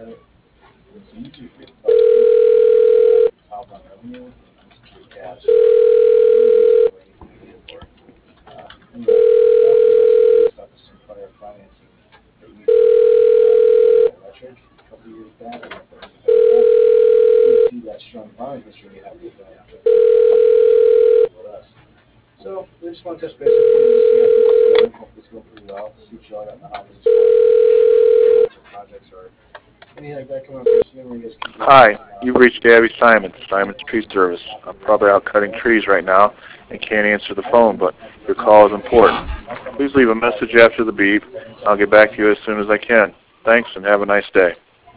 Hi, you've reached Gabby Simon, Simon's Tree Service. I'm probably out cutting trees right now and can't answer the phone, but your call is important. Please leave a message after the beep. I'll get back to you as soon as I can. Thanks, and have a nice day.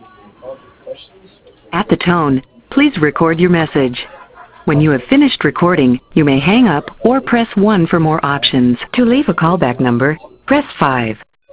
At the tone, please record your message. When you have finished recording, you may hang up or press 1 for more options. To leave a callback number, press 5.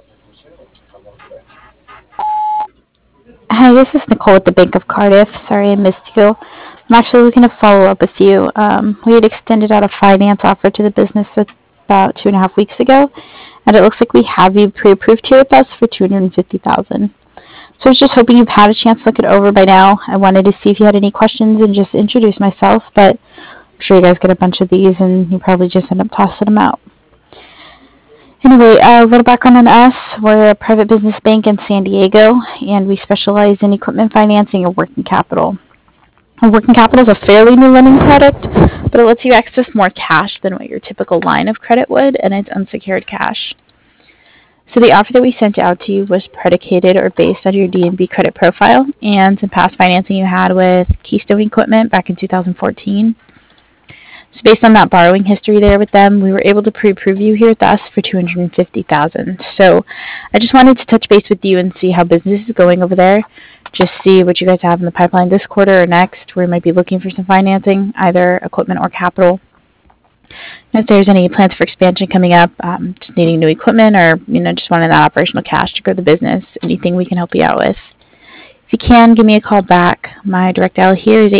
Hi, this is Nicole with the Bank of Cardiff. Sorry I missed you. I'm actually looking to follow up with you. We had extended out a finance offer to the business about 2.5 weeks ago, and it looks like we have you pre-approved here with us for $250,000. So I was just hoping you've had a chance to look it over by now. I wanted to see if you had any questions and just introduce myself, but I'm sure you guys get a bunch of these and you probably just end up tossing them out. Anyway, a little background on us. We're a private business bank in San Diego, and we specialize in equipment financing and working capital. And working capital is a fairly new lending product, but it lets you access more cash than what your typical line of credit would, and it's unsecured cash. So the offer that we sent out to you was predicated or based on your D&B credit profile and some past financing you had with Keystone Equipment back in 2014. So based on that borrowing history there with them, we were able to pre-approve you here with us for $250,000. So I just wanted to touch base with you and see how business is going over there. Just see what you guys have in the pipeline this quarter or next, where you might be looking for some financing, either equipment or capital. And if there's any plans for expansion coming up, just needing new equipment or just wanting that operational cash to grow the business, anything we can help you out with. If you can, give me a call back. My direct dial here is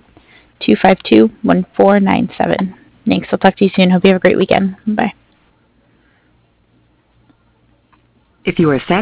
858-252-1497. Thanks. I'll talk to you soon. Hope you have a great weekend. Bye. If you are satisfied